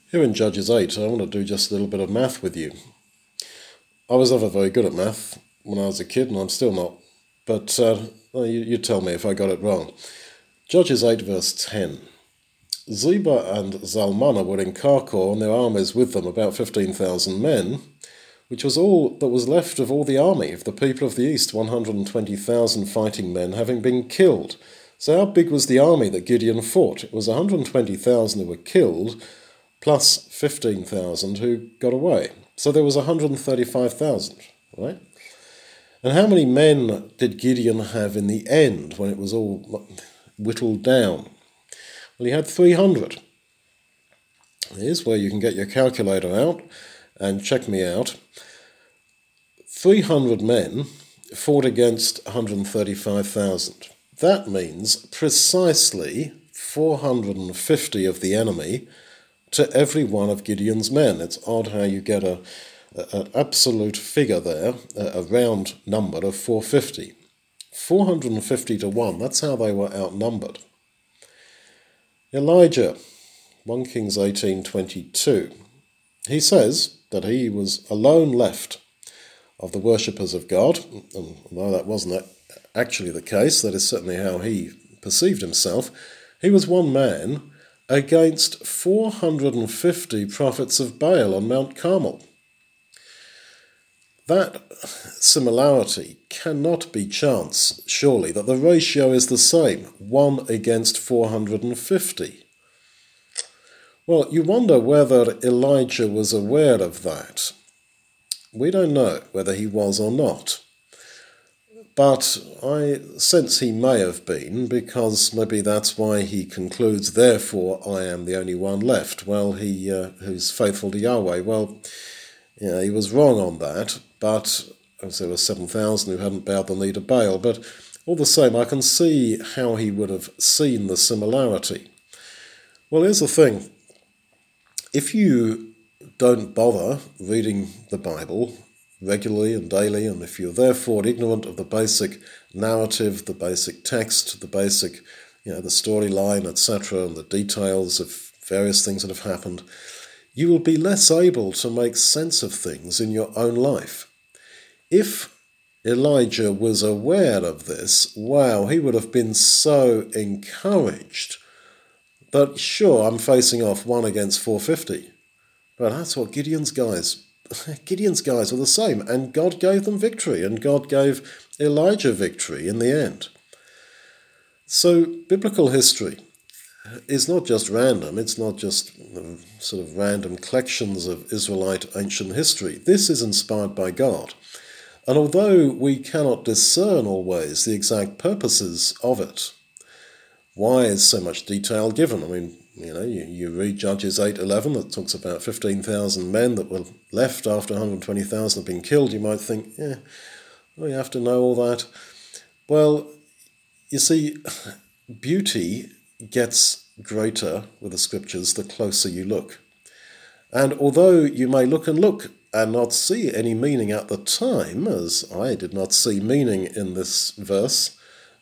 Here in Judges 8, I want to do just a little bit of math with you. I was never very good at math when I was a kid, and I'm still not. But you tell me if I got it wrong. Judges 8 verse 10. Zebah and Zalmunna were in Karkor, and their armies with them, about 15,000 men, which was all that was left of all the army of the people of the east, 120,000 fighting men having been killed. So how big was the army that Gideon fought? It was 120,000 who were killed, plus 15,000 who got away. So there was 135,000, right? And how many men did Gideon have in the end when it was all whittled down? Well, he had 300. Here's where you can get your calculator out and check me out. 300 men fought against 135,000. That means precisely 450 of the enemy to every one of Gideon's men. It's odd how you get an absolute figure there, a round number of 450. 450 to 1, that's how they were outnumbered. Elijah, 1 Kings 18:22. He says that he was alone left of the worshippers of God, and although that wasn't actually the case, that is certainly how he perceived himself. He was one man against 450 prophets of Baal on Mount Carmel. That similarity cannot be chance, surely, that the ratio is the same, 1 against 450. Well, you wonder whether Elijah was aware of that. We don't know whether he was or not. But I sense he may have been, because maybe that's why he concludes, therefore I am the only one left. Well, he who's faithful to Yahweh. Well, yeah, he was wrong on that, but there were 7,000 who hadn't bowed the knee to Baal. But all the same, I can see how he would have seen the similarity. Well, here's the thing. If you don't bother reading the Bible regularly and daily, and if you're therefore ignorant of the basic narrative, the basic text, the basic, the storyline, etc., and the details of various things that have happened, you will be less able to make sense of things in your own life. If Elijah was aware of this, wow, he would have been so encouraged that, sure, I'm facing off 1 against 450, but that's what Gideon's guys were the same, and God gave them victory, and God gave Elijah victory in the end. So biblical history is not just random, it's not just sort of random collections of Israelite ancient history. This is inspired by God. And although we cannot discern always the exact purposes of it, why is so much detail given? I mean, you read Judges 8:11 that talks about 15,000 men that were left after 120,000 had been killed. You might think, you have to know all that. Well, you see, beauty gets greater with the scriptures the closer you look. And although you may look and not see any meaning at the time, as I did not see meaning in this verse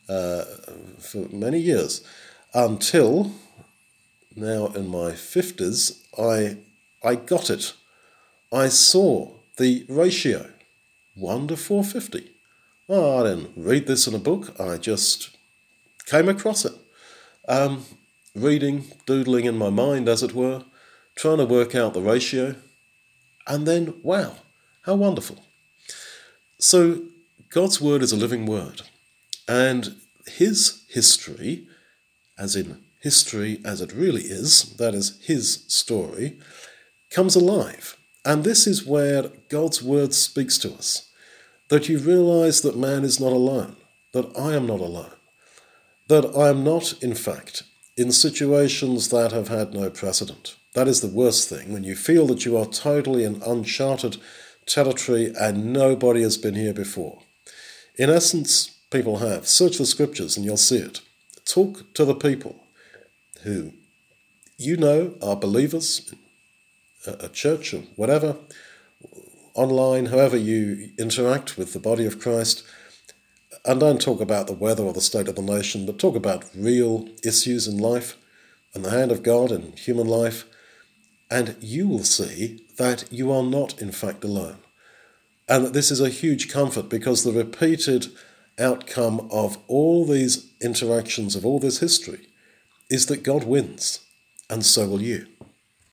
for many years, until now in my 50s, I got it. I saw the ratio, 1 to 450. I didn't read this in a book, I just came across it. Reading, doodling in my mind, as it were, trying to work out the ratio, and then, wow, how wonderful. So God's word is a living word, and his history, as in history as it really is, that is his story, comes alive. And this is where God's word speaks to us, that you realize that man is not alone, that I am not alone, that I am not, in fact, in situations that have had no precedent. That is the worst thing, when you feel that you are totally in uncharted territory and nobody has been here before. In essence, people have. Search the scriptures and you'll see it. Talk to the people who are believers, a church or whatever, online, however you interact with the body of Christ, and don't talk about the weather or the state of the nation, but talk about real issues in life and the hand of God in human life. and you will see that you are not in fact alone. And that this is a huge comfort, because the repeated outcome of all these interactions, of all this history, is that God wins, and so will you.